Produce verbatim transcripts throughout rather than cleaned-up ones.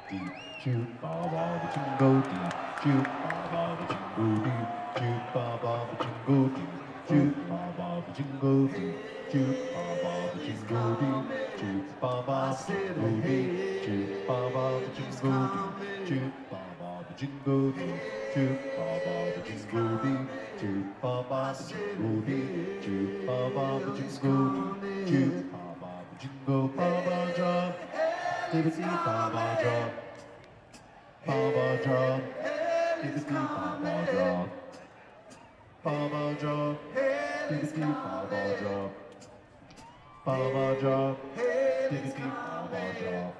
dee, choo ba ba ba jingo dee, choo ba ba ba jingo dee, choo ba ba ba jingo dee, choo ba ba ba jingo dee, choo ba ba ba jingo dee, choo ba ba ba jingo dee, choo ba ba ba jingo dee, choo ba ba ba jingo dee, choo ba ba ba jingo dee, choo ba ba ba jingo dee, choo ba ba ba jingo dee, choo ba ba ba jingo ba ba drum, dibbity ba ba drum, ba ba drum, dibbity ba ba drum, ba ba drum, dibbity ba ba drum, ba ba drum, dibbity ba ba drum.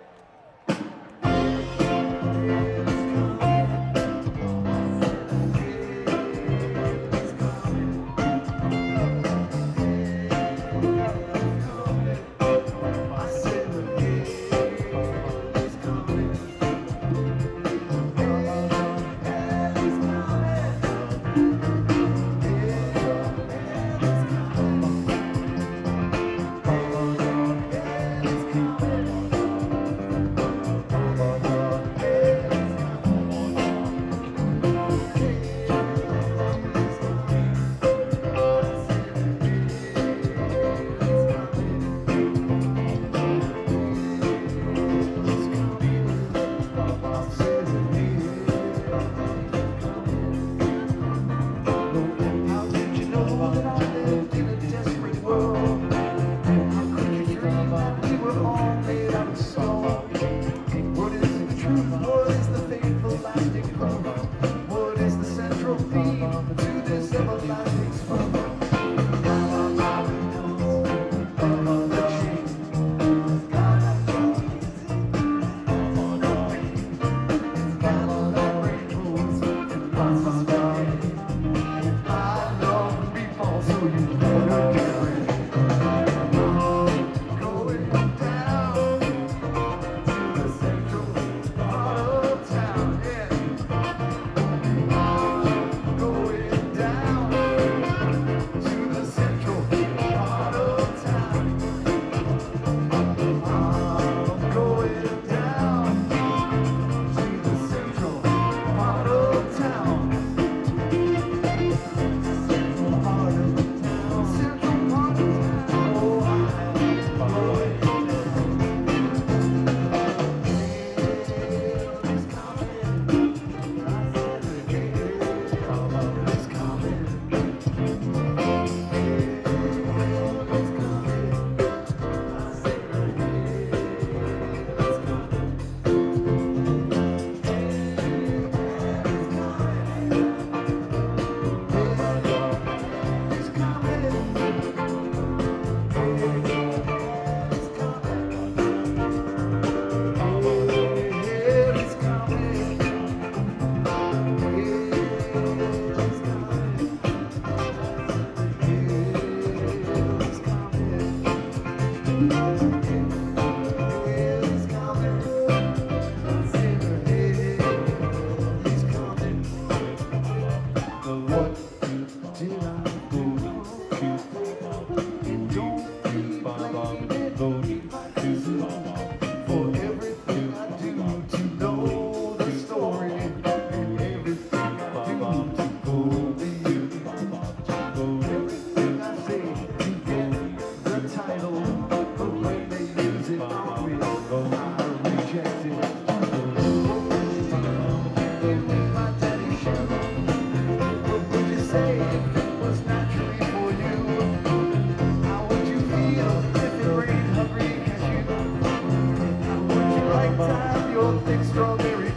Your thick strawberry